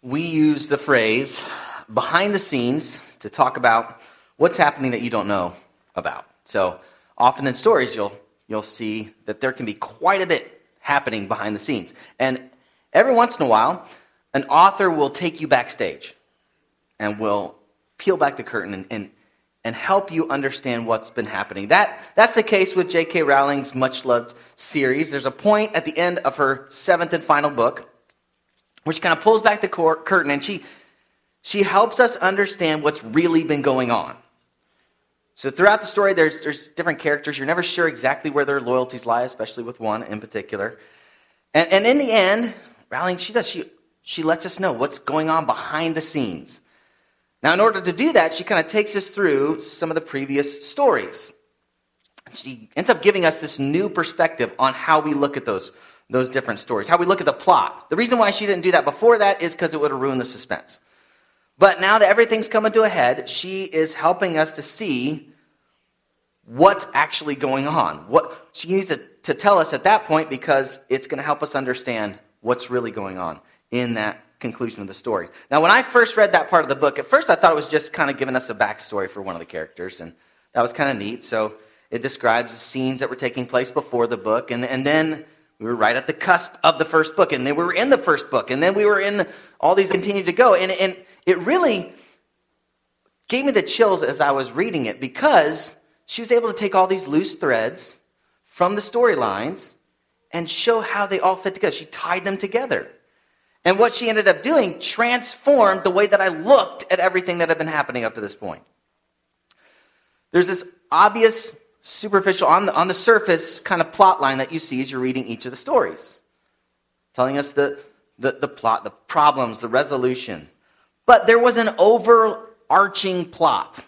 we use the phrase behind the scenes to talk about what's happening that you don't know about. So often in stories, you'll see that there can be quite a bit happening behind the scenes. And every once in a while, an author will take you backstage and will peel back the curtain and help you understand what's been happening. That's the case with J.K. Rowling's much-loved series. There's a point at the end of her 7th and final book where she kind of pulls back the curtain and she helps us understand what's really been going on. So throughout the story, there's different characters. You're never sure exactly where their loyalties lie, especially with one in particular. And in the end, Rowling, she lets us know what's going on behind the scenes. Now, in order to do that, she kind of takes us through some of the previous stories. She ends up giving us this new perspective on how we look at those different stories, how we look at the plot. The reason why she didn't do that before that is because it would have ruined the suspense. But now that everything's coming to a head, she is helping us to see what's actually going on. What she needs to tell us at that point, because it's going to help us understand what's really going on in that conclusion of the story. Now, when I first read that part of the book, at first I thought it was just kind of giving us a backstory for one of the characters, and that was kind of neat. So it describes the scenes that were taking place before the book, and then we were right at the cusp of the first book, and then we were in the first book, and then we were in all these continued to go, and it really gave me the chills as I was reading it, because she was able to take all these loose threads from the storylines and show how they all fit together. She tied them together. And what she ended up doing transformed the way that I looked at everything that had been happening up to this point. There's this obvious, superficial, on the surface kind of plot line that you see as you're reading each of the stories, telling us the plot, the problems, the resolution. But there was an overarching plot.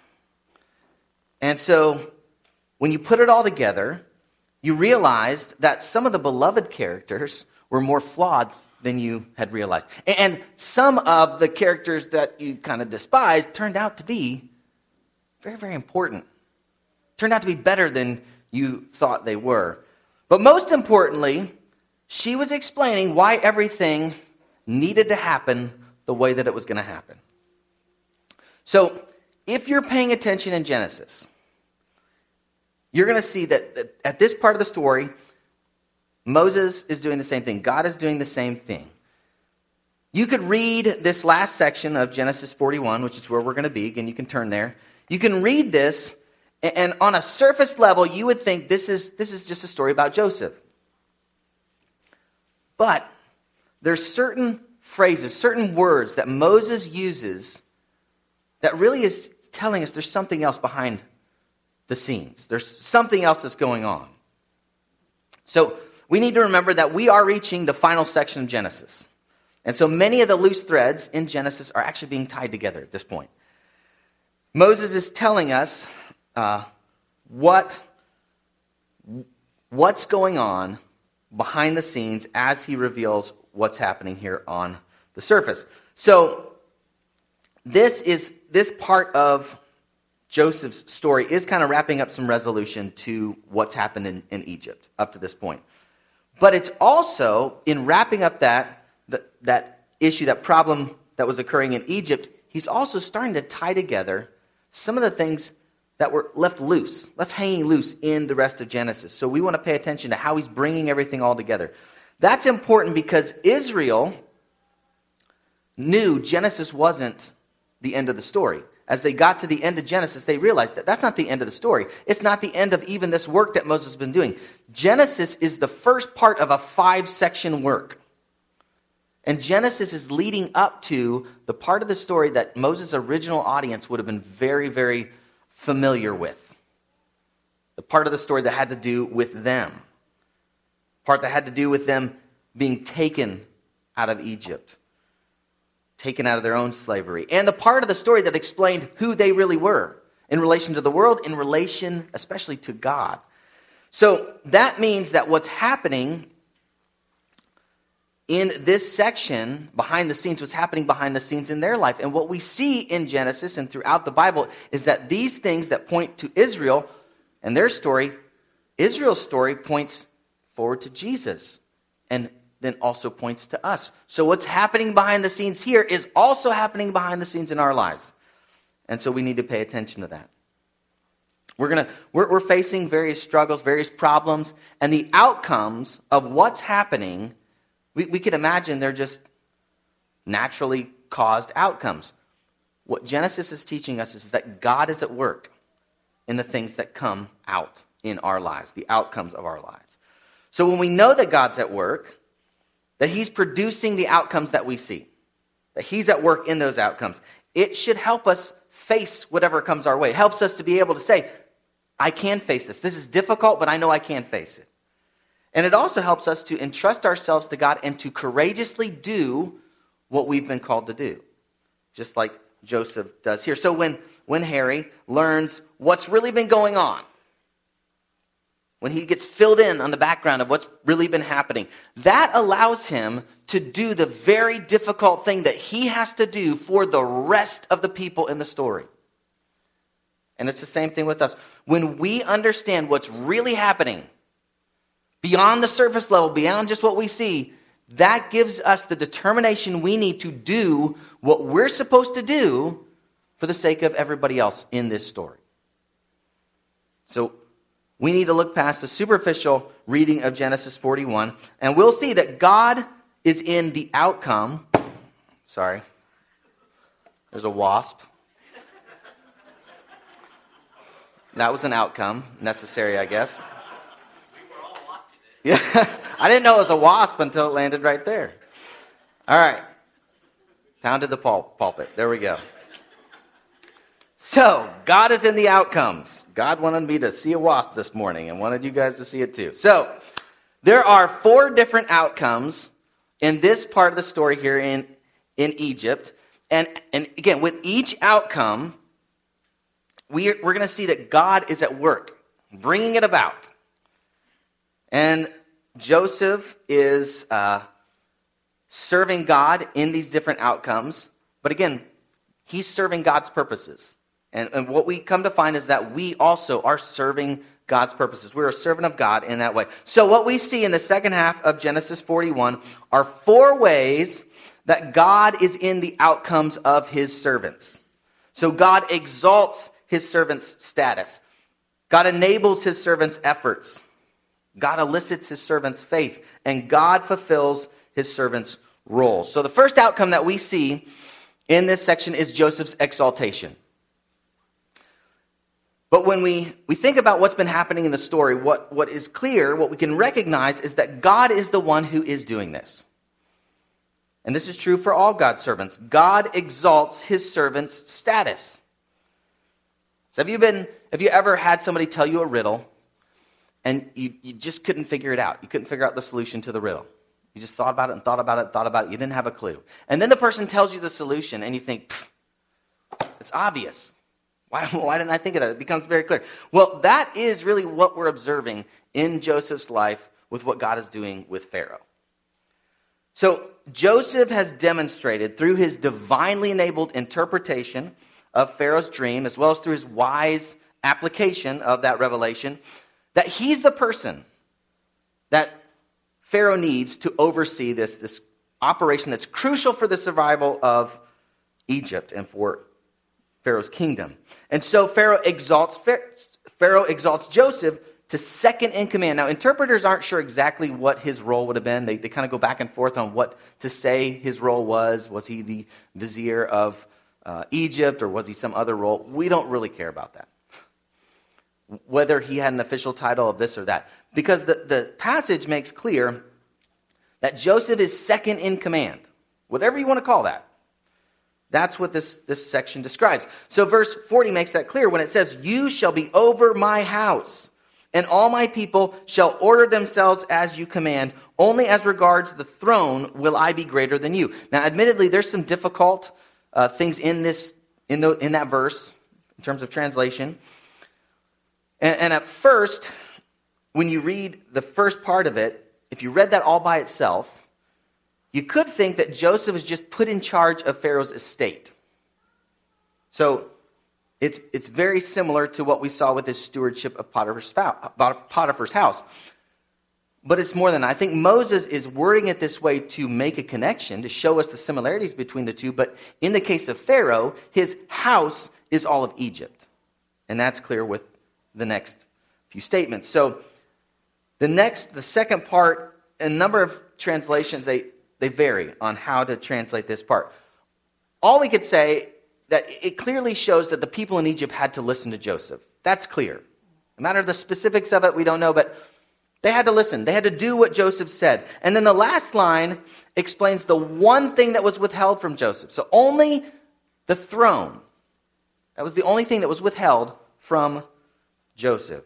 And so when you put it all together, you realized that some of the beloved characters were more flawed than you had realized. And some of the characters that you kind of despised turned out to be very, very important. Turned out to be better than you thought they were. But most importantly, she was explaining why everything needed to happen the way that it was going to happen. So, if you're paying attention in Genesis, you're going to see that at this part of the story, Moses is doing the same thing. God is doing the same thing. You could read this last section of Genesis 41, which is where we're going to be. Again, you can turn there. You can read this, and on a surface level, you would think this is just a story about Joseph. But there's certain phrases, certain words that Moses uses that really is telling us there's something else behind the scenes. There's something else that's going on. So we need to remember that we are reaching the final section of Genesis. And so many of the loose threads in Genesis are actually being tied together at this point. Moses is telling us what's going on behind the scenes as he reveals what's happening here on the surface. So this part of Joseph's story is kind of wrapping up some resolution to what's happened in Egypt up to this point. But it's also, in wrapping up that issue, that problem that was occurring in Egypt, he's also starting to tie together some of the things that were left hanging loose in the rest of Genesis. So we want to pay attention to how he's bringing everything all together. That's important because Israel knew Genesis wasn't the end of the story. As they got to the end of Genesis, they realized that that's not the end of the story. It's not the end of even this work that Moses has been doing. Genesis is the first part of a 5-section work. And Genesis is leading up to the part of the story that Moses' original audience would have been very, very familiar with. The part of the story that had to do with them. Part that had to do with them being taken out of Egypt. Taken out of their own slavery. And the part of the story that explained who they really were in relation to the world, in relation especially to God. So that means that what's happening in this section, behind the scenes, what's happening behind the scenes in their life. And what we see in Genesis and throughout the Bible is that these things that point to Israel and their story, Israel's story points forward to Jesus. And then also points to us. So what's happening behind the scenes here is also happening behind the scenes in our lives. And so we need to pay attention to that. We're facing various struggles, various problems, and the outcomes of what's happening, we can imagine they're just naturally caused outcomes. What Genesis is teaching us is that God is at work in the things that come out in our lives, the outcomes of our lives. So when we know that God's at work, that he's producing the outcomes that we see, that he's at work in those outcomes, it should help us face whatever comes our way. It helps us to be able to say, I can face this. This is difficult, but I know I can face it. And it also helps us to entrust ourselves to God and to courageously do what we've been called to do, just like Joseph does here. So when Harry learns what's really been going on, when he gets filled in on the background of what's really been happening, that allows him to do the very difficult thing that he has to do for the rest of the people in the story. And it's the same thing with us. When we understand what's really happening beyond the surface level, beyond just what we see, that gives us the determination we need to do what we're supposed to do for the sake of everybody else in this story. So we need to look past the superficial reading of Genesis 41, and we'll see that God is in the outcome. Sorry. There's a wasp. That was an outcome, necessary, I guess. Yeah, I didn't know it was a wasp until it landed right there. All right. Pounded the pulpit. There we go. So, God is in the outcomes. God wanted me to see a wasp this morning and wanted you guys to see it too. So, there are 4 different outcomes in this part of the story here in Egypt. And again, with each outcome, we're going to see that God is at work, bringing it about. And Joseph is serving God in these different outcomes. But again, he's serving God's purposes. And what we come to find is that we also are serving God's purposes. We're a servant of God in that way. So what we see in the second half of Genesis 41 are 4 ways that God is in the outcomes of his servants. So God exalts his servants' status. God enables his servants' efforts. God elicits his servants' faith. And God fulfills his servants' roles. So the first outcome that we see in this section is Joseph's exaltation. But when we think about what's been happening in the story, what is clear, what we can recognize is that God is the one who is doing this. And this is true for all God's servants. God exalts his servants' status. So have you ever had somebody tell you a riddle and you just couldn't figure it out? You couldn't figure out the solution to the riddle. You just thought about it and thought about it and thought about it. You didn't have a clue. And then the person tells you the solution and you think, it's obvious. Why didn't I think of that? It becomes very clear. Well, that is really what we're observing in Joseph's life with what God is doing with Pharaoh. So Joseph has demonstrated through his divinely enabled interpretation of Pharaoh's dream, as well as through his wise application of that revelation, that he's the person that Pharaoh needs to oversee this operation that's crucial for the survival of Egypt and for Pharaoh's kingdom. And so Pharaoh exalts Joseph to second in command. Now, interpreters aren't sure exactly what his role would have been. They kind of go back and forth on what to say his role was. Was he the vizier of Egypt, or was he some other role? We don't really care about that, whether he had an official title of this or that. Because the passage makes clear that Joseph is second in command, whatever you want to call that. That's what this section describes. So verse 40 makes that clear when it says, "You shall be over my house, and all my people shall order themselves as you command. Only as regards the throne will I be greater than you." Now, admittedly, there's some difficult things in that verse in terms of translation. And at first, when you read the first part of it, if you read that all by itself, you could think that Joseph is just put in charge of Pharaoh's estate. So it's very similar to what we saw with his stewardship of Potiphar's house. But it's more than that. I think Moses is wording it this way to make a connection, to show us the similarities between the two. But in the case of Pharaoh, his house is all of Egypt. And that's clear with the next few statements. So the second part, a number of translations, they vary on how to translate this part. All we could say that it clearly shows that the people in Egypt had to listen to Joseph. That's clear. No matter the specifics of it, we don't know, but they had to listen. They had to do what Joseph said. And then the last line explains the one thing that was withheld from Joseph. So only the throne. That was the only thing that was withheld from Joseph.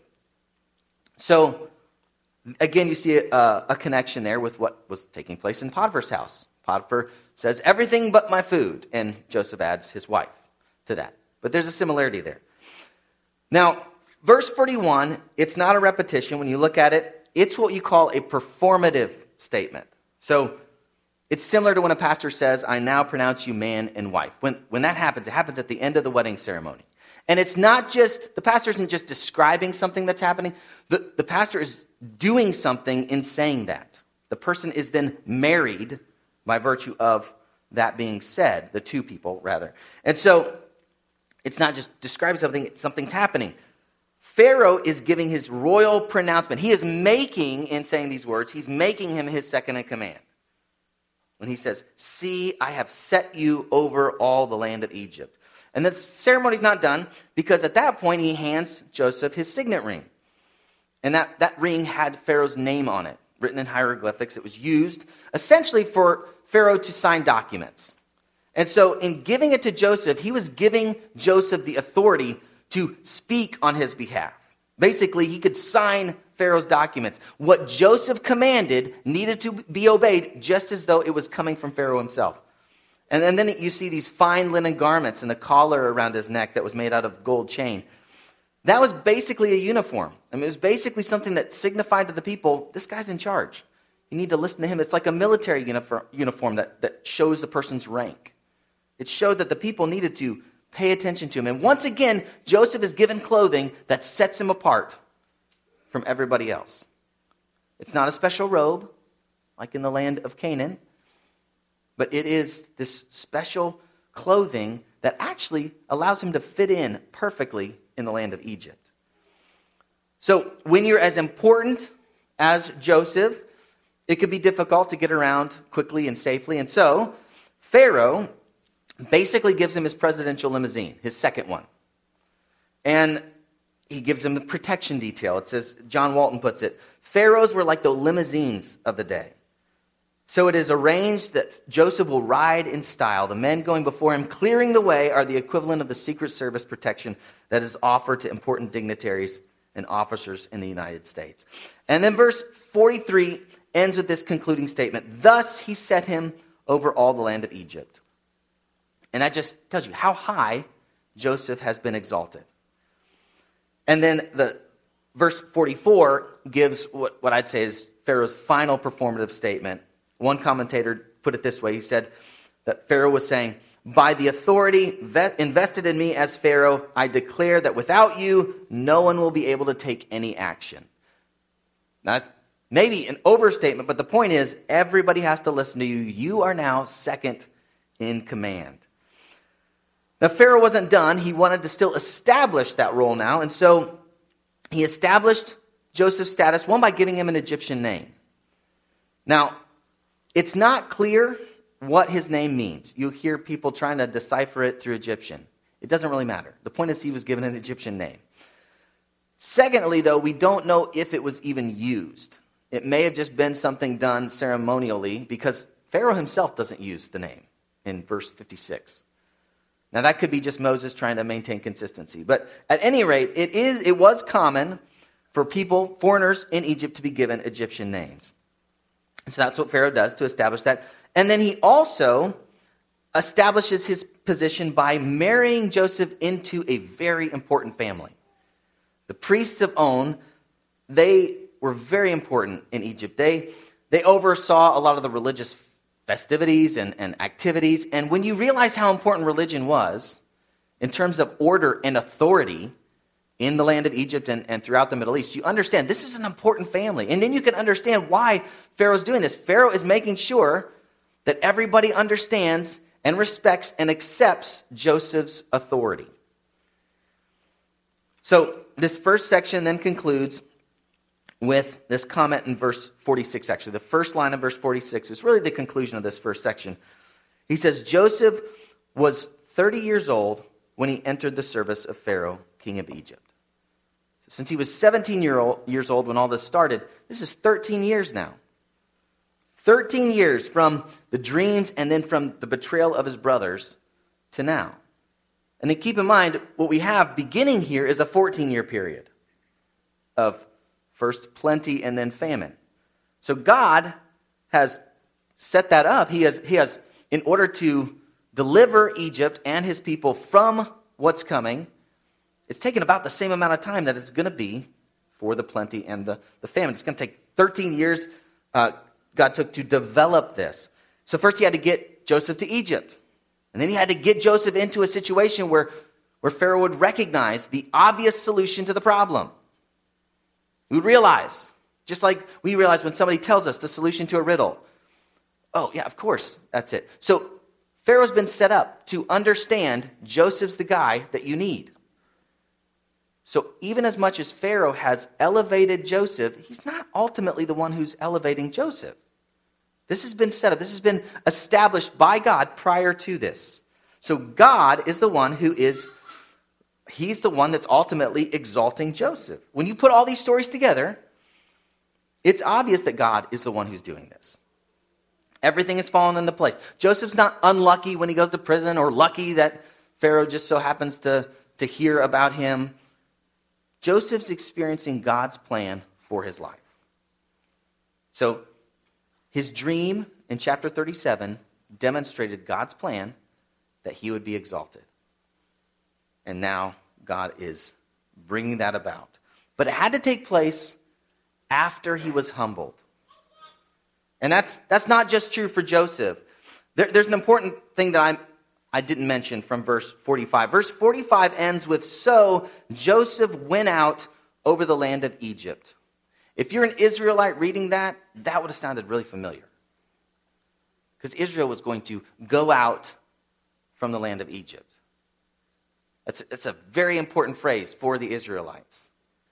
So, again, you see a connection there with what was taking place in Potiphar's house. Potiphar says, everything but my food. And Joseph adds his wife to that. But there's a similarity there. Now, verse 41, it's not a repetition. When you look at it, it's what you call a performative statement. So it's similar to when a pastor says, I now pronounce you man and wife. When that happens, it happens at the end of the wedding ceremony. And it's not just, the pastor isn't just describing something that's happening. The pastor is doing something in saying that. The person is then married by virtue of that being said, the two people, rather. And so it's not just describing something, something's happening. Pharaoh is giving his royal pronouncement. He is making, in saying these words, he's making him his second in command. When he says, see, I have set you over all the land of Egypt. And the ceremony's not done because at that point he hands Joseph his signet ring. And that ring had Pharaoh's name on it, written in hieroglyphics. It was used essentially for Pharaoh to sign documents. And so in giving it to Joseph, he was giving Joseph the authority to speak on his behalf. Basically, he could sign Pharaoh's documents. What Joseph commanded needed to be obeyed just as though it was coming from Pharaoh himself. And then you see these fine linen garments and the collar around his neck that was made out of gold chain. That was basically a uniform. I mean, it was basically something that signified to the people, this guy's in charge. You need to listen to him. It's like a military uniform that shows the person's rank. It showed that the people needed to pay attention to him. And once again, Joseph is given clothing that sets him apart from everybody else. It's not a special robe, like in the land of Canaan, but it is this special clothing that actually allows him to fit in perfectly in the land of Egypt. So when you're as important as Joseph, it could be difficult to get around quickly and safely. And so Pharaoh basically gives him his presidential limousine, his second one. And he gives him the protection detail. It says, John Walton puts it, Pharaohs were like the limousines of the day. So it is arranged that Joseph will ride in style. The men going before him, clearing the way, are the equivalent of the Secret Service protection that is offered to important dignitaries and officers in the United States. And then verse 43 ends with this concluding statement. Thus he set him over all the land of Egypt. And that just tells you how high Joseph has been exalted. And then the verse 44 gives what I'd say is Pharaoh's final performative statement. One commentator put it this way. He said that Pharaoh was saying, by the authority invested in me as Pharaoh, I declare that without you, no one will be able to take any action. Now, that's maybe an overstatement, but the point is, everybody has to listen to you. You are now second in command. Now, Pharaoh wasn't done. He wanted to still establish that role now. And so he established Joseph's status, one, by giving him an Egyptian name. Now, it's not clear what his name means. You hear people trying to decipher it through Egyptian. It doesn't really matter. The point is he was given an Egyptian name. Secondly, though, we don't know if it was even used. It may have just been something done ceremonially because Pharaoh himself doesn't use the name in verse 56. Now, that could be just Moses trying to maintain consistency. But at any rate, it was common for people, foreigners in Egypt, to be given Egyptian names. And so that's what Pharaoh does to establish that. And then he also establishes his position by marrying Joseph into a very important family. The priests of On, they were very important in Egypt. They oversaw a lot of the religious festivities and activities. And when you realize how important religion was in terms of order and authority, in the land of Egypt and throughout the Middle East, you understand this is an important family. And then you can understand why Pharaoh's doing this. Pharaoh is making sure that everybody understands and respects and accepts Joseph's authority. So this first section then concludes with this comment in verse 46, actually. The first line of verse 46 is really the conclusion of this first section. He says, Joseph was 30 years old when he entered the service of Pharaoh, king of Egypt. Since he was 17 years old when all this started, this is 13 years now. 13 years from the dreams and then from the betrayal of his brothers to now. And then keep in mind, what we have beginning here is a 14-year period of first plenty and then famine. So God has set that up. He has, in order to deliver Egypt and his people from what's coming, it's taken about the same amount of time that it's going to be for the plenty and the famine. It's going to take 13 years God took to develop this. So first he had to get Joseph to Egypt. And then he had to get Joseph into a situation where Pharaoh would recognize the obvious solution to the problem. We would realize, just like we realize when somebody tells us the solution to a riddle. Oh, yeah, of course, that's it. So Pharaoh's been set up to understand Joseph's the guy that you need. So even as much as Pharaoh has elevated Joseph, he's not ultimately the one who's elevating Joseph. This has been set up. This has been established by God prior to this. So God is the one he's the one that's ultimately exalting Joseph. When you put all these stories together, it's obvious that God is the one who's doing this. Everything has fallen into place. Joseph's not unlucky when he goes to prison or lucky that Pharaoh just so happens to hear about him. Joseph's experiencing God's plan for his life. So his dream in chapter 37 demonstrated God's plan that he would be exalted. And now God is bringing that about. But it had to take place after he was humbled. And that's not just true for Joseph. There's an important thing that I didn't mention from verse 45. Verse 45 ends with, so Joseph went out over the land of Egypt. If you're an Israelite reading that would have sounded really familiar. Because Israel was going to go out from the land of Egypt. That's a very important phrase for the Israelites.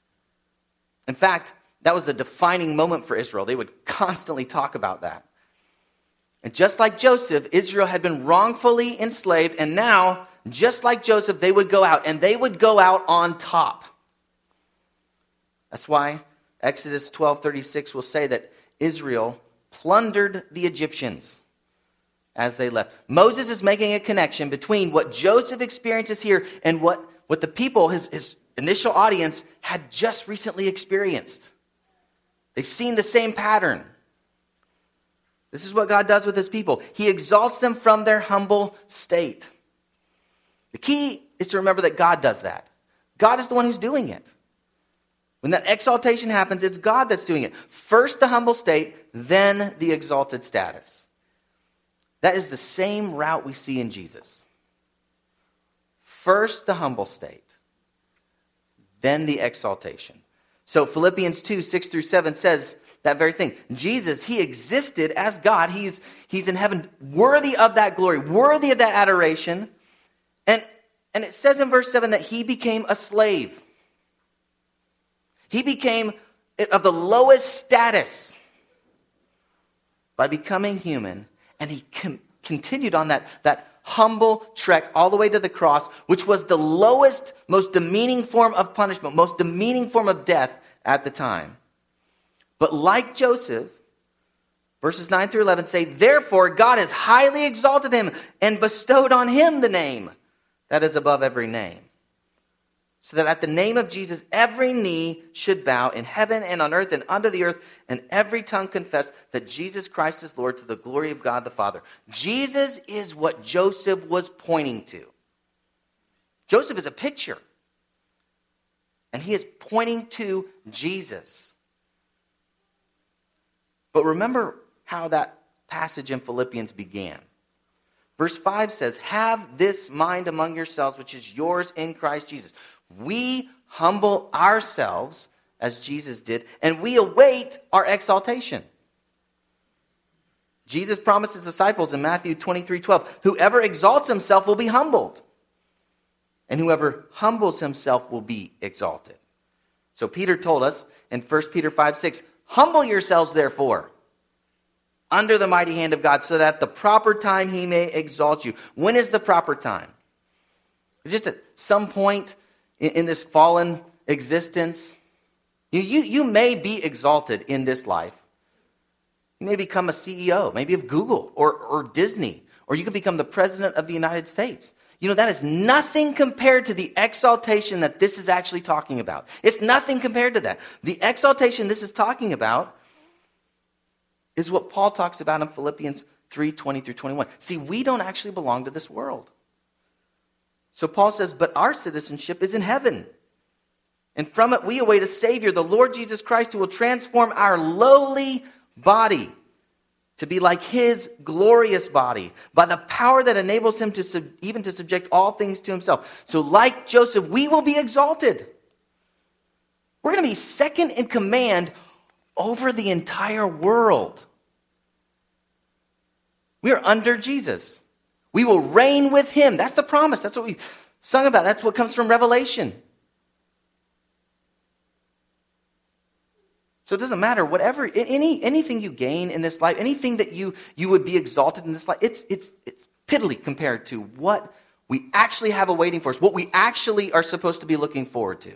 In fact, that was a defining moment for Israel. They would constantly talk about that. And just like Joseph, Israel had been wrongfully enslaved, and now, just like Joseph, they would go out, and they would go out on top. That's why Exodus 12:36 will say that Israel plundered the Egyptians as they left. Moses is making a connection between what Joseph experiences here and what the people, his initial audience, had just recently experienced. They've seen the same pattern. This is what God does with his people. He exalts them from their humble state. The key is to remember that God does that. God is the one who's doing it. When that exaltation happens, it's God that's doing it. First the humble state, then the exalted status. That is the same route we see in Jesus. First the humble state, then the exaltation. So Philippians 2:6-7 says that very thing. Jesus, he existed as God. He's in heaven, worthy of that glory, worthy of that adoration. And it says in verse 7 that he became a slave. He became of the lowest status by becoming human. And he continued on that humble trek all the way to the cross, which was the lowest, most demeaning form of punishment, most demeaning form of death at the time. But like Joseph, verses 9-11 say, therefore God has highly exalted him and bestowed on him the name that is above every name. So that at the name of Jesus, every knee should bow in heaven and on earth and under the earth, and every tongue confess that Jesus Christ is Lord, to the glory of God the Father. Jesus is what Joseph was pointing to. Joseph is a picture. And he is pointing to Jesus. But remember how that passage in Philippians began. Verse 5 says, have this mind among yourselves, which is yours in Christ Jesus. We humble ourselves as Jesus did, and we await our exaltation. Jesus promised his disciples in Matthew 23:12, whoever exalts himself will be humbled, and whoever humbles himself will be exalted. So Peter told us in 1 Peter 5:6, humble yourselves therefore under the mighty hand of God, so that at the proper time he may exalt you. When is the proper time? It's just at some point in this fallen existence. You may be exalted in this life. You may become a CEO, maybe of Google or Disney, or you could become the president of the United States. That is nothing compared to the exaltation that this is actually talking about. It's nothing compared to that. The exaltation this is talking about is what Paul talks about in Philippians 3:20-21. See, we don't actually belong to this world. So Paul says, but our citizenship is in heaven. And from it we await a Savior, the Lord Jesus Christ, who will transform our lowly body to be like his glorious body by the power that enables him to even to subject all things to himself. So like Joseph, we will be exalted. We're going to be second in command over the entire world. We are under Jesus. We will reign with him. That's the promise. That's what we sung about. That's what comes from Revelation. So it doesn't matter, whatever, anything you gain in this life, anything that you would be exalted in this life, it's piddly compared to what we actually have awaiting for us, what we actually are supposed to be looking forward to.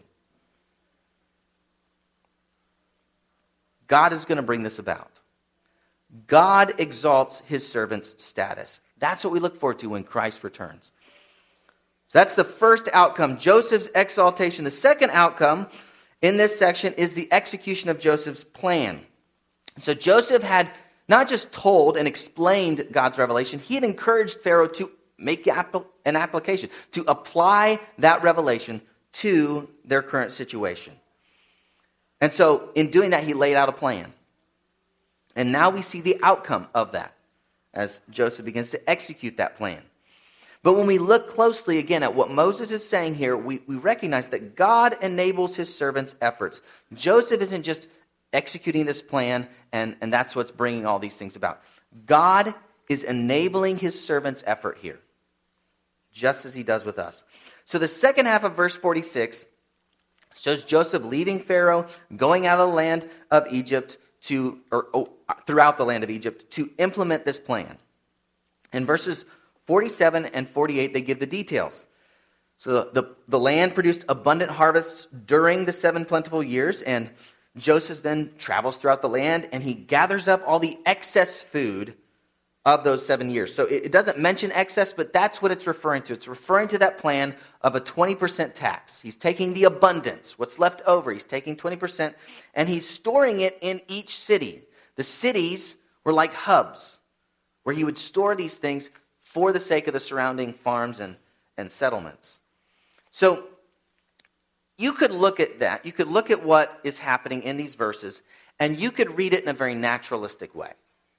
God is going to bring this about. God exalts his servant's status. That's what we look forward to when Christ returns. So that's the first outcome, Joseph's exaltation. The second outcome in this section is the execution of Joseph's plan. So Joseph had not just told and explained God's revelation, he had encouraged Pharaoh to make an application, to apply that revelation to their current situation. And so in doing that, he laid out a plan. And now we see the outcome of that as Joseph begins to execute that plan. But when we look closely again at what Moses is saying here, we recognize that God enables his servant's efforts. Joseph isn't just executing this plan and that's what's bringing all these things about. God is enabling his servant's effort here, just as he does with us. So the second half of verse 46 shows Joseph leaving Pharaoh, going out of the land of Egypt throughout the land of Egypt to implement this plan. In verses 47 and 48, they give the details. So the land produced abundant harvests during the 7 plentiful years, and Joseph then travels throughout the land, and he gathers up all the excess food of those 7 years. So it doesn't mention excess, but that's what it's referring to. It's referring to that plan of a 20% tax. He's taking the abundance, what's left over. He's taking 20%, and he's storing it in each city. The cities were like hubs where he would store these things for the sake of the surrounding farms and settlements. So you could look at that. You could look at what is happening in these verses, and you could read it in a very naturalistic way.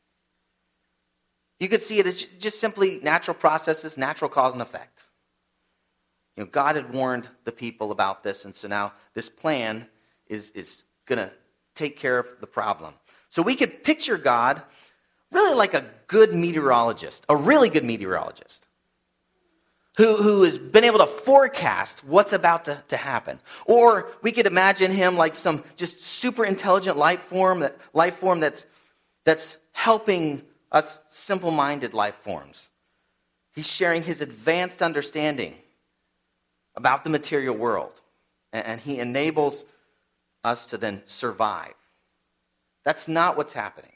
You could see it as just simply natural processes, natural cause and effect. God had warned the people about this, and so now this plan is going to take care of the problem. So we could picture God really like a good meteorologist, a really good meteorologist, who has been able to forecast what's about to happen. Or we could imagine him like some just super intelligent life form that's helping us simple-minded life forms. He's sharing his advanced understanding about the material world, and he enables us to then survive. That's not what's happening.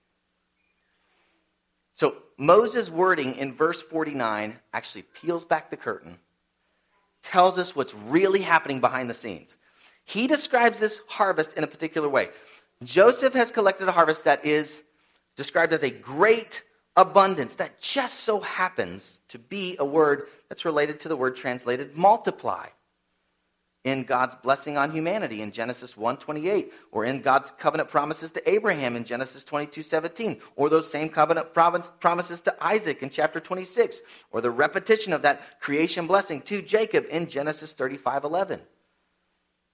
So Moses' wording in verse 49 actually peels back the curtain, tells us what's really happening behind the scenes. He describes this harvest in a particular way. Joseph has collected a harvest that is described as a great abundance that just so happens to be a word that's related to the word translated multiply in God's blessing on humanity in Genesis 1:28, or in God's covenant promises to Abraham in Genesis 22:17, or those same covenant promises to Isaac in chapter 26, or the repetition of that creation blessing to Jacob in Genesis 35:11.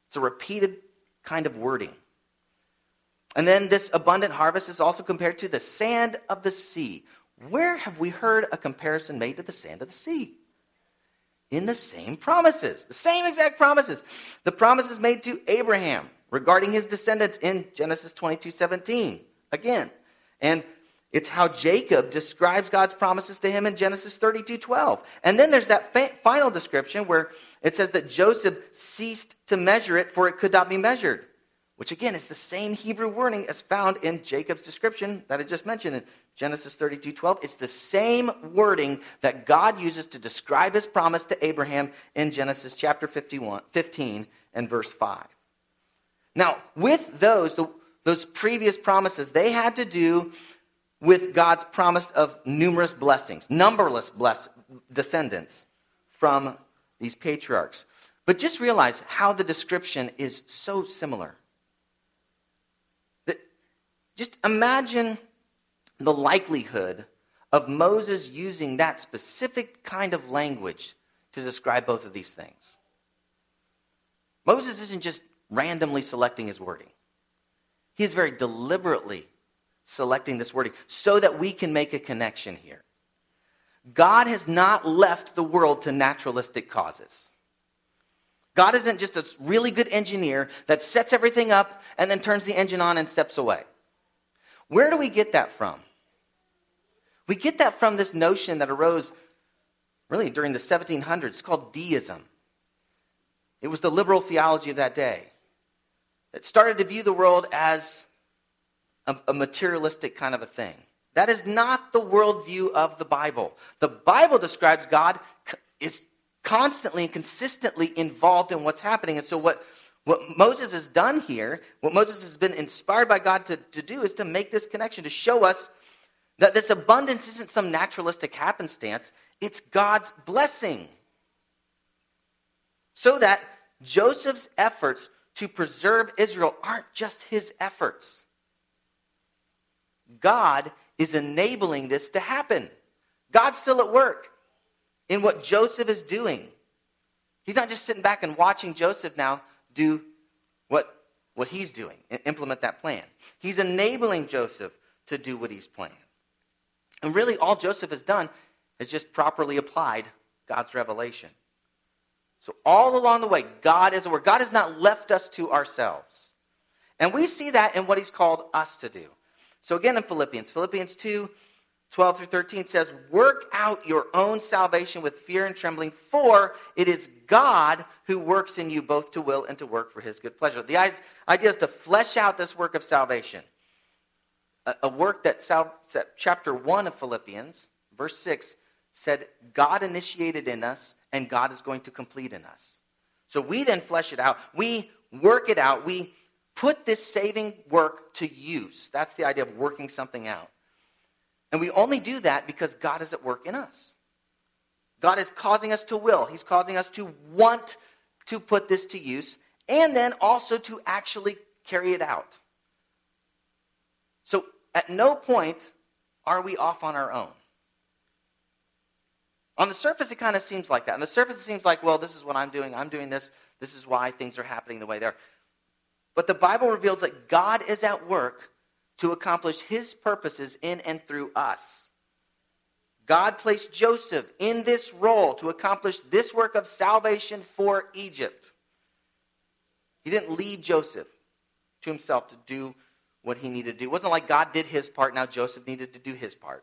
It's a repeated kind of wording. And then this abundant harvest is also compared to the sand of the sea. Where have we heard a comparison made to the sand of the sea? In the same promises, the same exact promises. The promises made to Abraham regarding his descendants in Genesis 22:17. Again. And it's how Jacob describes God's promises to him in Genesis 32:12. And then there's that final description where it says that Joseph ceased to measure it, for it could not be measured. Which again is the same Hebrew wording as found in Jacob's description that I just mentioned in Genesis 32:12. It's the same wording that God uses to describe his promise to Abraham in Genesis chapter 15 and verse 5. Now, with those previous promises, they had to do with God's promise of numerous blessings, numberless descendants from these patriarchs. But just realize how the description is so similar. Just imagine the likelihood of Moses using that specific kind of language to describe both of these things. Moses isn't just randomly selecting his wording. He is very deliberately selecting this wording so that we can make a connection here. God has not left the world to naturalistic causes. God isn't just a really good engineer that sets everything up and then turns the engine on and steps away. Where do we get that from? We get that from this notion that arose really during the 1700s called deism. It was the liberal theology of that day. It started to view the world as a materialistic kind of a thing. That is not the worldview of the Bible. The Bible describes God is constantly and consistently involved in what's happening. And so what Moses has done here, what Moses has been inspired by God to do is to make this connection, to show us that this abundance isn't some naturalistic happenstance, it's God's blessing. So that Joseph's efforts to preserve Israel aren't just his efforts. God is enabling this to happen. God's still at work in what Joseph is doing. He's not just sitting back and watching Joseph now do what he's doing and implement that plan. He's enabling Joseph to do what he's planned. And really all Joseph has done is just properly applied God's revelation. So all along the way, God is at work. God has not left us to ourselves. And we see that in what he's called us to do. So again in Philippians 2:12-13 says, work out your own salvation with fear and trembling, for it is God who works in you both to will and to work for his good pleasure. The idea is to flesh out this work of salvation. A work that chapter 1 of Philippians, verse 6, said God initiated in us and God is going to complete in us. So we then flesh it out. We work it out. We put this saving work to use. That's the idea of working something out. And we only do that because God is at work in us. God is causing us to will. He's causing us to want to put this to use and then also to actually carry it out. So at no point are we off on our own. On the surface, it kind of seems like that. On the surface, it seems like, well, this is what I'm doing. I'm doing this. This is why things are happening the way they are. But the Bible reveals that God is at work to accomplish his purposes in and through us. God placed Joseph in this role to accomplish this work of salvation for Egypt. He didn't lead Joseph to himself to do what he needed to do. It wasn't like God did his part, now Joseph needed to do his part.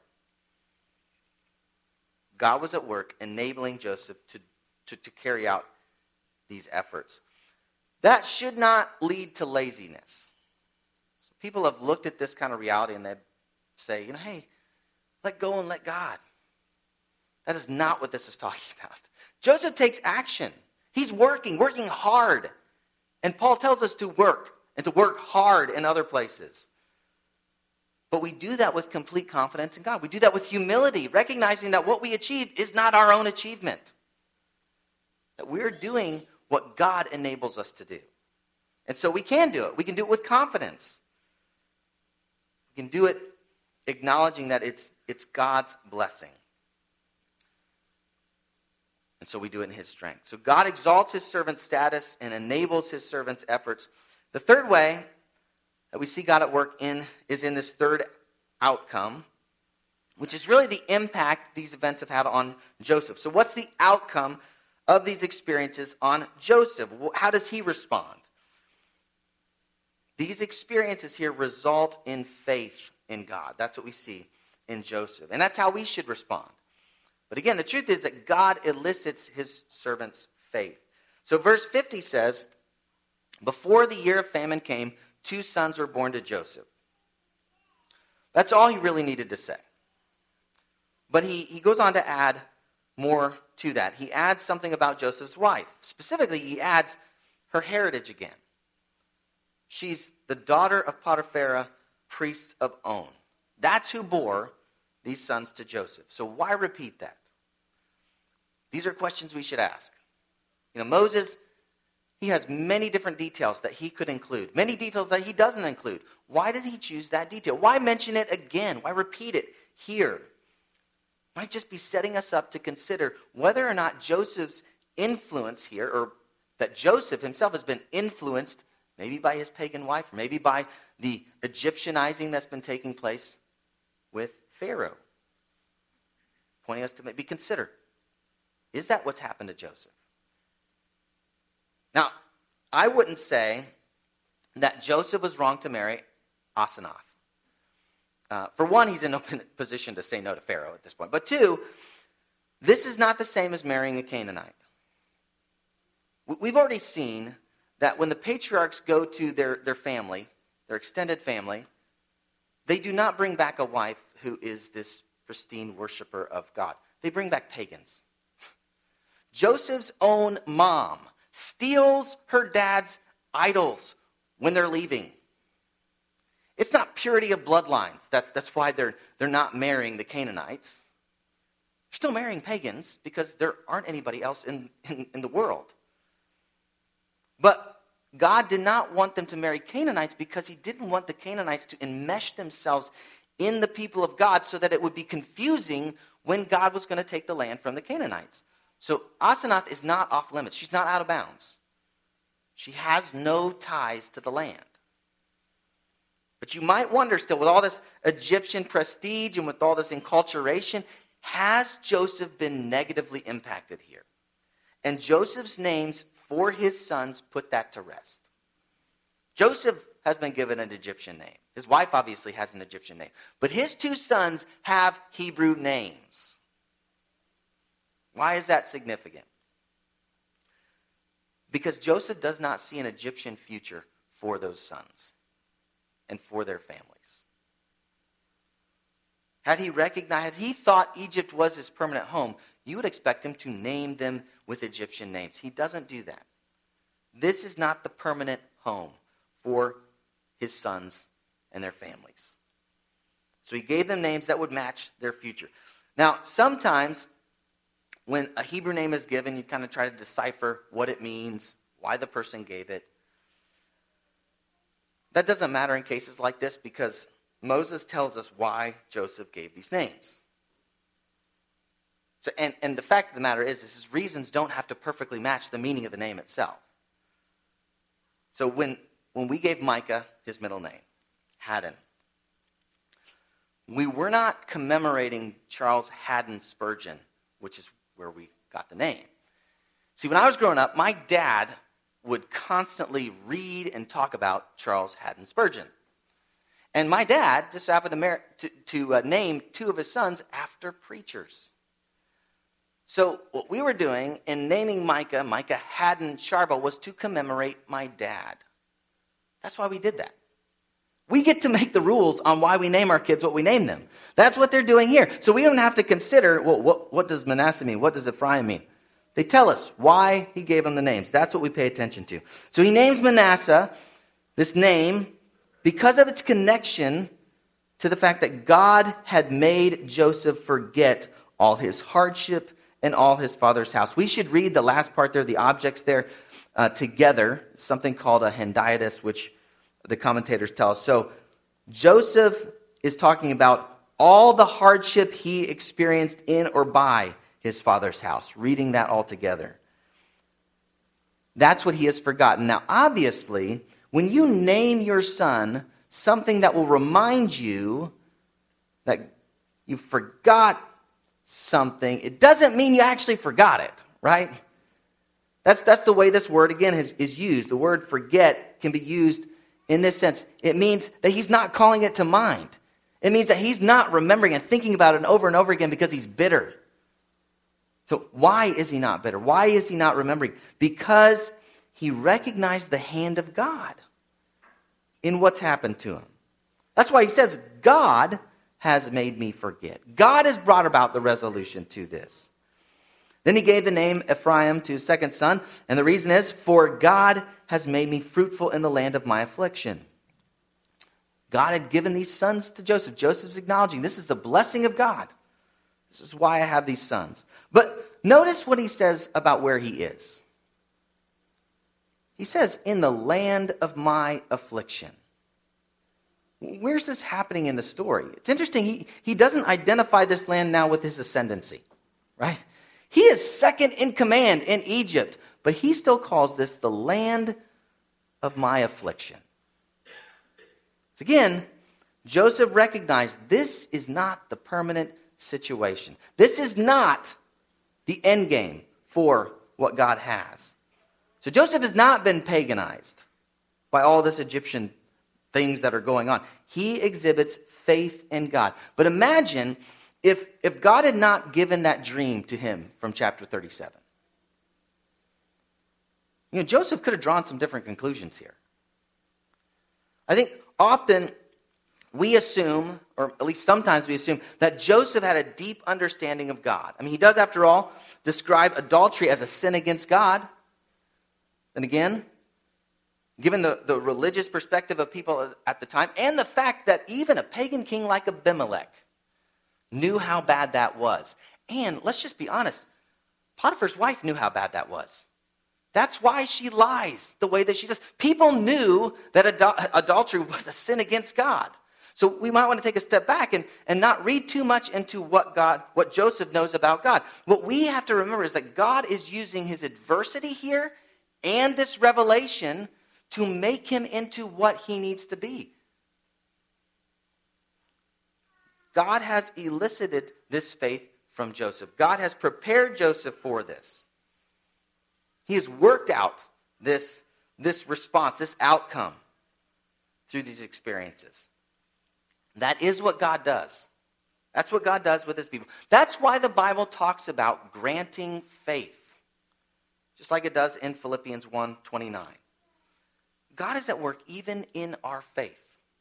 God was at work enabling Joseph to carry out these efforts. That should not lead to laziness. So people have looked at this kind of reality and they say, hey, let go and let God. That is not what this is talking about. Joseph takes action. He's working hard. And Paul tells us to work and to work hard in other places. But we do that with complete confidence in God. We do that with humility, recognizing that what we achieved is not our own achievement. That we're doing what God enables us to do. And so we can do it. We can do it with confidence. We can do it acknowledging that it's God's blessing. And so we do it in his strength. So God exalts his servant's status and enables his servant's efforts. The third way that we see God at work is in this third outcome, which is really the impact these events have had on Joseph. So what's the outcome of these experiences on Joseph? How does he respond? These experiences here result in faith in God. That's what we see in Joseph. And that's how we should respond. But again, the truth is that God elicits his servant's faith. So verse 50 says, before the year of famine came, 2 sons were born to Joseph. That's all he really needed to say. But he goes on to add more to that. He adds something about Joseph's wife. Specifically, he adds her heritage again. She's the daughter of Potiphera, priest of On. That's who bore these sons to Joseph. So why repeat that? These are questions we should ask. Moses, he has many different details that he could include, many details that he doesn't include. Why did he choose that detail? Why mention it again? Why repeat it here? Might just be setting us up to consider whether or not Joseph's influence here, or that Joseph himself has been influenced maybe by his pagan wife, or maybe by the Egyptianizing that's been taking place with Pharaoh. Pointing us to maybe consider, is that what's happened to Joseph? Now, I wouldn't say that Joseph was wrong to marry Asenath. For one, he's in no position to say no to Pharaoh at this point. But two, this is not the same as marrying a Canaanite. We've already seen that when the patriarchs go to their family, their extended family, they do not bring back a wife who is this pristine worshiper of God. They bring back pagans. Joseph's own mom steals her dad's idols when they're leaving. It's not purity of bloodlines. That's why they're not marrying the Canaanites. They're still marrying pagans because there aren't anybody else in the world. But God did not want them to marry Canaanites because he didn't want the Canaanites to enmesh themselves in the people of God so that it would be confusing when God was going to take the land from the Canaanites. So Asenath is not off limits. She's not out of bounds. She has no ties to the land. But you might wonder still, with all this Egyptian prestige and with all this enculturation, has Joseph been negatively impacted here? And Joseph's names for his sons put that to rest. Joseph has been given an Egyptian name. His wife obviously has an Egyptian name. But his 2 sons have Hebrew names. Why is that significant? Because Joseph does not see an Egyptian future for those sons and for their families. Had he thought Egypt was his permanent home, you would expect him to name them with Egyptian names. He doesn't do that. This is not the permanent home for his sons and their families. So he gave them names that would match their future. Now, sometimes when a Hebrew name is given, you kind of try to decipher what it means, why the person gave it. That doesn't matter in cases like this because Moses tells us why Joseph gave these names. So, and the fact of the matter is his reasons don't have to perfectly match the meaning of the name itself. So when we gave Micah his middle name, Haddon, we were not commemorating Charles Haddon Spurgeon, which is where we got the name. See, when I was growing up, my dad would constantly read and talk about Charles Haddon Spurgeon. And my dad just happened to name 2 of his sons after preachers. So what we were doing in naming Micah Haddon Sharba, was to commemorate my dad. That's why we did that. We get to make the rules on why we name our kids what we name them. That's what they're doing here. So we don't have to consider, well, what does Manasseh mean? What does Ephraim mean? They tell us why he gave them the names. That's what we pay attention to. So he names Manasseh this name because of its connection to the fact that God had made Joseph forget all his hardship and all his father's house. We should read the last part there, the objects there, together. Something called a hendiadys, which the commentators tell us. So Joseph is talking about all the hardship he experienced in or by his father's house, reading that all together. That's what he has forgotten. Now, obviously, when you name your son something that will remind you that you forgot something, it doesn't mean you actually forgot it, right? That's the way this word, again, is used. The word forget can be used in this sense. It means that he's not calling it to mind. It means that he's not remembering and thinking about it over and over again because he's bitter. So why is he not bitter? Why is he not remembering? Because he recognized the hand of God in what's happened to him. That's why he says, God has made me forget. God has brought about the resolution to this. Then he gave the name Ephraim to his second son, and the reason is, for God has made me fruitful in the land of my affliction. God had given these sons to Joseph. Joseph's acknowledging, this is the blessing of God. This is why I have these sons. But notice what he says about where he is. He says, in the land of my affliction. Where's this happening in the story? It's interesting, he doesn't identify this land now with his ascendancy, right? He is second in command in Egypt, but he still calls this the land of my affliction. So again, Joseph recognized this is not the permanent situation. This is not the end game for what God has. So Joseph has not been paganized by all this Egyptian things that are going on. He exhibits faith in God. But imagine if God had not given that dream to him from chapter 37. Joseph could have drawn some different conclusions here. I think often we assume, or at least sometimes we assume, that Joseph had a deep understanding of God. I mean, he does, after all, describe adultery as a sin against God. And again, given the religious perspective of people at the time, and the fact that even a pagan king like Abimelech knew how bad that was. And let's just be honest, Potiphar's wife knew how bad that was. That's why she lies the way that she does. People knew that adultery was a sin against God. So we might want to take a step back and not read too much into what Joseph knows about God. What we have to remember is that God is using his adversity here and this revelation to make him into what he needs to be. God has elicited this faith from Joseph. God has prepared Joseph for this. He has worked out this response, this outcome through these experiences. That is what God does. That's what God does with his people. That's why the Bible talks about granting faith, just like it does in Philippians 1:29. God is at work even in our faith.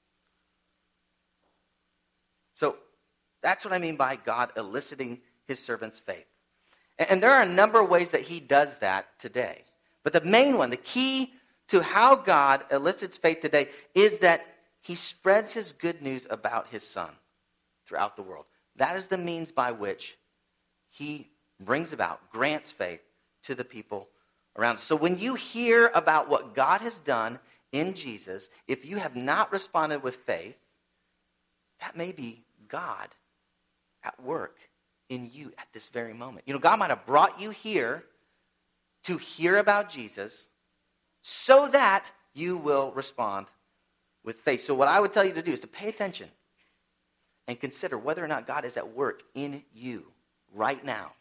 So that's what I mean by God eliciting his servant's faith. And there are a number of ways that he does that today. But the main one, the key to how God elicits faith today, is that he spreads his good news about his son throughout the world. That is the means by which he brings about, grants faith to the people around. So when you hear about what God has done in Jesus, if you have not responded with faith, that may be God at work in you at this very moment. God might have brought you here to hear about Jesus so that you will respond with faith. So what I would tell you to do is to pay attention and consider whether or not God is at work in you right now.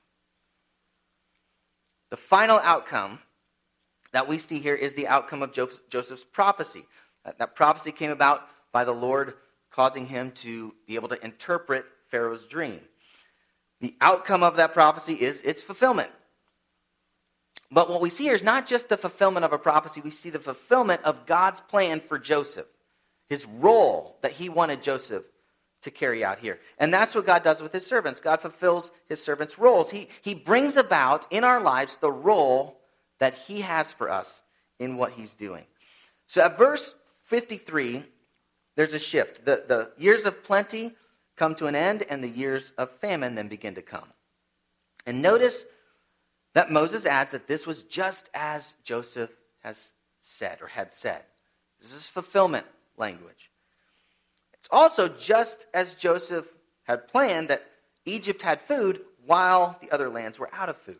The final outcome that we see here is the outcome of Joseph's prophecy. That prophecy came about by the Lord causing him to be able to interpret Pharaoh's dream. The outcome of that prophecy is its fulfillment. But what we see here is not just the fulfillment of a prophecy, we see the fulfillment of God's plan for Joseph, his role that he wanted Joseph to carry out here. And that's what God does with his servants. God fulfills his servants' roles. He brings about in our lives the role that he has for us in what he's doing. So at verse 53, there's a shift. The years of plenty come to an end, and the years of famine then begin to come. And notice that Moses adds that this was just as Joseph has said or had said. This is fulfillment language. It's also just as Joseph had planned that Egypt had food while the other lands were out of food.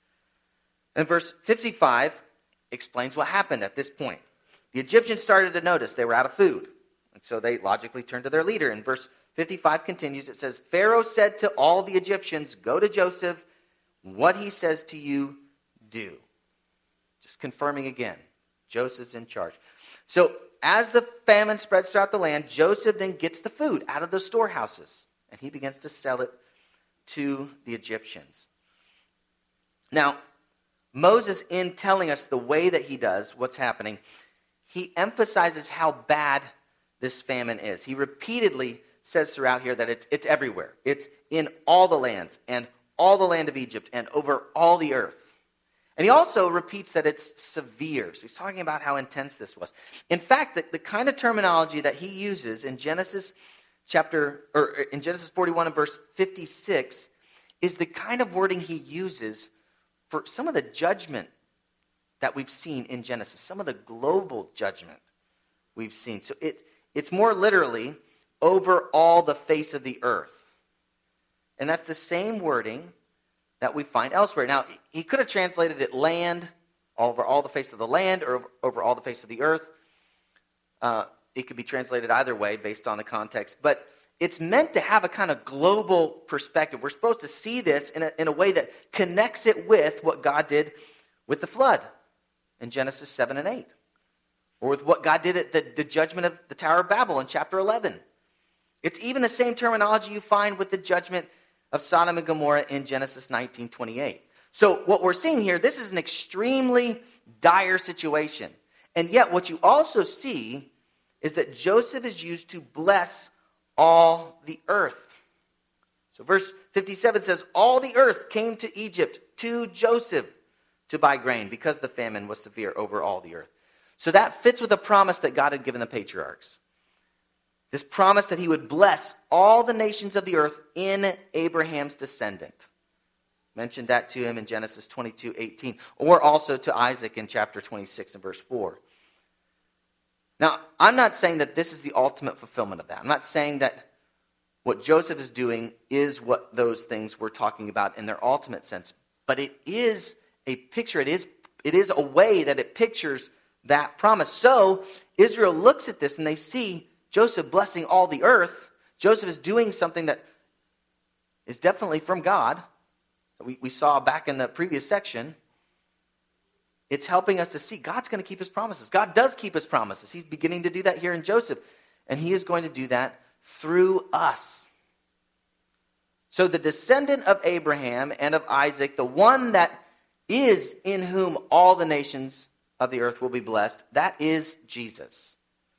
And verse 55 explains what happened at this point. The Egyptians started to notice they were out of food, and so they logically turned to their leader. And verse 55 continues. It says, Pharaoh said to all the Egyptians, go to Joseph. What he says to you, do. Just confirming again, Joseph's in charge. So as the famine spreads throughout the land, Joseph then gets the food out of the storehouses, and he begins to sell it to the Egyptians. Now, Moses, in telling us the way that he does what's happening, he emphasizes how bad this famine is. He repeatedly says throughout here that it's everywhere. It's in all the lands and all the land of Egypt and over all the earth. And he also repeats that it's severe. So he's talking about how intense this was. In fact, the kind of terminology that he uses in Genesis 41 and verse 56 is the kind of wording he uses for some of the judgment that we've seen in Genesis, some of the global judgment we've seen. So it's more literally over all the face of the earth. And that's the same wording that we find elsewhere. Now, he could have translated it land, over all the face of the land, or over all the face of the earth. It could be translated either way based on the context. But it's meant to have a kind of global perspective. We're supposed to see this in a way that connects it with what God did with the flood in Genesis 7 and 8. Or with what God did at the judgment of the Tower of Babel in chapter 11. It's even the same terminology you find with the judgment of Sodom and Gomorrah in Genesis 19:28. So what we're seeing here, this is an extremely dire situation. And yet what you also see is that Joseph is used to bless all the earth. So verse 57 says, all the earth came to Egypt to Joseph to buy grain because the famine was severe over all the earth. So that fits with a promise that God had given the patriarchs. This promise that he would bless all the nations of the earth in Abraham's descendant. Mentioned that to him in Genesis 22:18, or also to Isaac in chapter 26 and verse 4. Now, I'm not saying that this is the ultimate fulfillment of that. I'm not saying that what Joseph is doing is what those things we're talking about in their ultimate sense. But it is a picture. It is a way that it pictures that promise. So Israel looks at this and they see Joseph blessing all the earth. Joseph is doing something that is definitely from God. We saw back in the previous section. It's helping us to see God's going to keep his promises. God does keep his promises. He's beginning to do that here in Joseph. And he is going to do that through us. So the descendant of Abraham and of Isaac, the one that is in whom all the nations of the earth will be blessed, that is Jesus.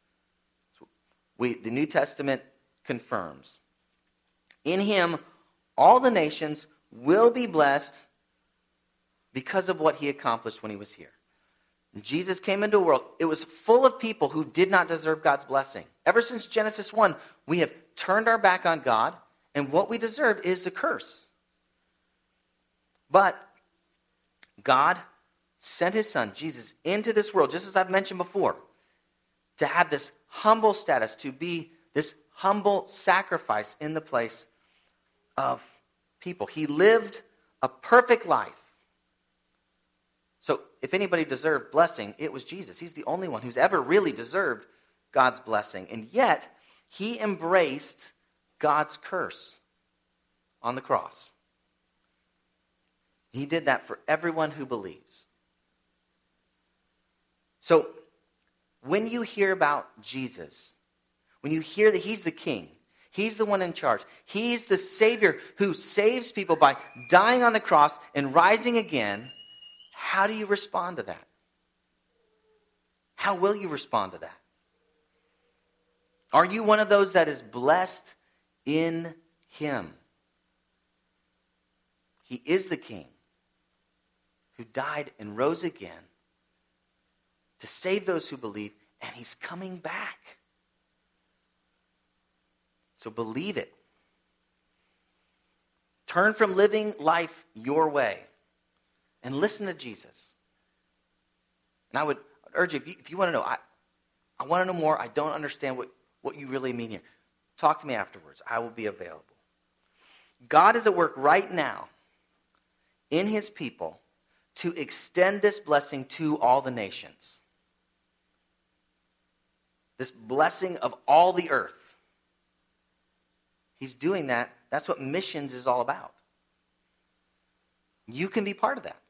The New Testament confirms. In him, all the nations will be blessed because of what he accomplished when he was here. When Jesus came into the world, it was full of people who did not deserve God's blessing. Ever since Genesis 1, we have turned our back on God, and what we deserve is a curse. But God sent his son, Jesus, into this world, just as I've mentioned before, to have this humble status, to be this humble sacrifice in the place of people. He lived a perfect life. So if anybody deserved blessing, it was Jesus. He's the only one who's ever really deserved God's blessing. And yet, he embraced God's curse on the cross. He did that for everyone who believes. So, when you hear about Jesus, when you hear that he's the king, he's the one in charge, he's the Savior who saves people by dying on the cross and rising again, how do you respond to that? How will you respond to that? Are you one of those that is blessed in him? He is the king who died and rose again to save those who believe, and he's coming back. So believe it. Turn from living life your way and listen to Jesus. And I would urge you, if you want to know, I want to know more, I don't understand what you really mean here. Talk to me afterwards. I will be available. God is at work right now in his people to extend this blessing to all the nations. This blessing of all the earth. He's doing that. That's what missions is all about. You can be part of that.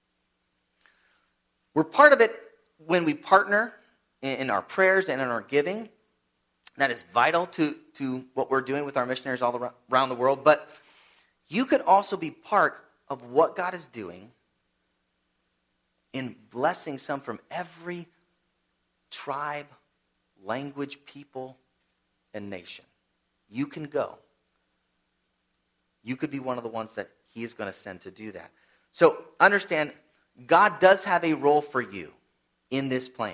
We're part of it when we partner in our prayers and in our giving. That is vital to what we're doing with our missionaries all around the world. But you could also be part of what God is doing in blessing some from every tribe, language, people, and nation. You can go. You could be one of the ones that he is going to send to do that. So understand, God does have a role for you in this plan.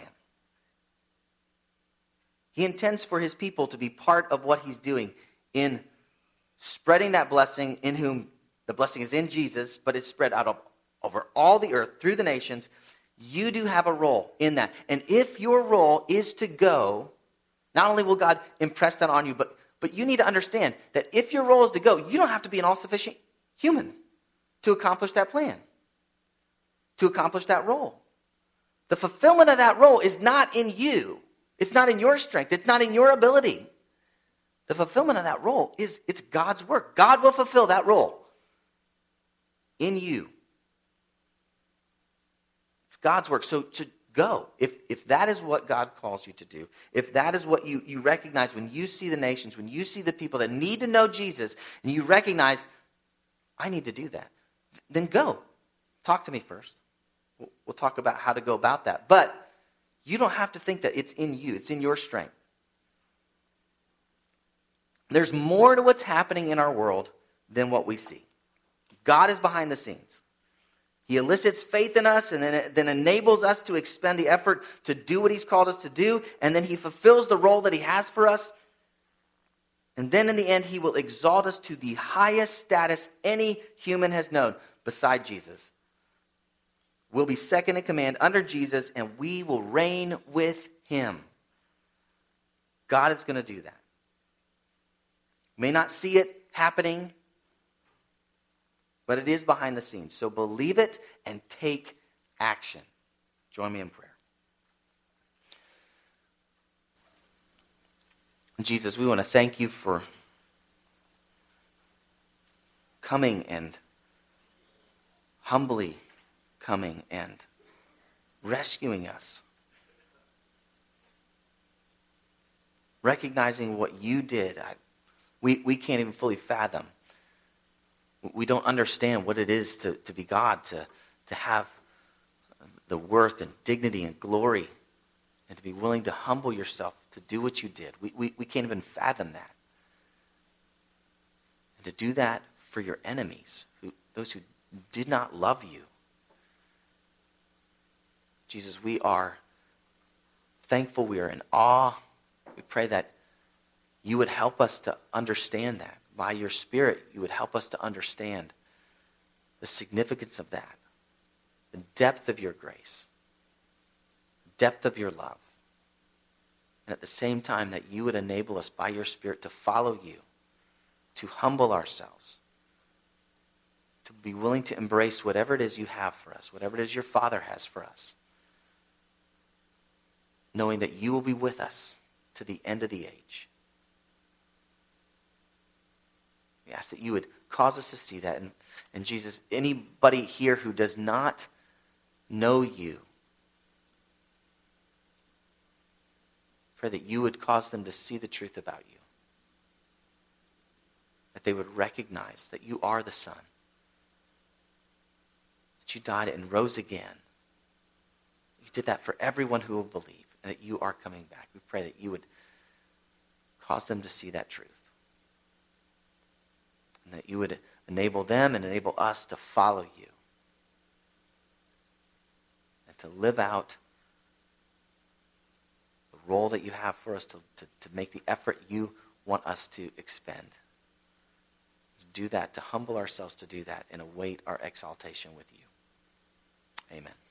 He intends for his people to be part of what he's doing in spreading that blessing, in whom the blessing is in Jesus, but it's spread out over all the earth through the nations. You do have a role in that. And if your role is to go, not only will God impress that on you, but you need to understand that if your role is to go, you don't have to be an all-sufficient human to accomplish that plan, to accomplish that role. The fulfillment of that role is not in you. It's not in your strength. It's not in your ability. The fulfillment of that role it's God's work. God will fulfill that role in you. It's God's work. So to go, if that is what God calls you to do, if that is what you recognize when you see the nations, when you see the people that need to know Jesus, and you recognize, I need to do that, then go. Talk to me first. We'll talk about how to go about that. But you don't have to think that it's in you. It's in your strength. There's more to what's happening in our world than what we see. God is behind the scenes. He elicits faith in us and then enables us to expend the effort to do what he's called us to do. And then he fulfills the role that he has for us. And then in the end, he will exalt us to the highest status any human has known beside Jesus. We'll be second in command under Jesus, and we will reign with him. God is going to do that. You may not see it happening, but it is behind the scenes. So believe it and take action. Join me in prayer. Jesus, we want to thank you for coming and humbly coming and rescuing us. Recognizing what you did. We can't even fully fathom. We don't understand what it is to be God, to have the worth and dignity and glory, and to be willing to humble yourself to do what you did. We can't even fathom that. And to do that for your enemies, those who did not love you. Jesus, we are thankful. We are in awe. We pray that you would help us to understand that. By your Spirit, you would help us to understand the significance of that, the depth of your grace, the depth of your love. And at the same time, that you would enable us by your Spirit to follow you, to humble ourselves, to be willing to embrace whatever it is you have for us, whatever it is your Father has for us, knowing that you will be with us to the end of the age. We ask that you would cause us to see that. And Jesus, anybody here who does not know you, pray that you would cause them to see the truth about you. That they would recognize that you are the Son. That you died and rose again. You did that for everyone who will believe. And that you are coming back. We pray that you would cause them to see that truth. And that you would enable them and enable us to follow you. And to live out the role that you have for us, to make the effort you want us to expend. To do that, to humble ourselves to do that, and await our exaltation with you. Amen.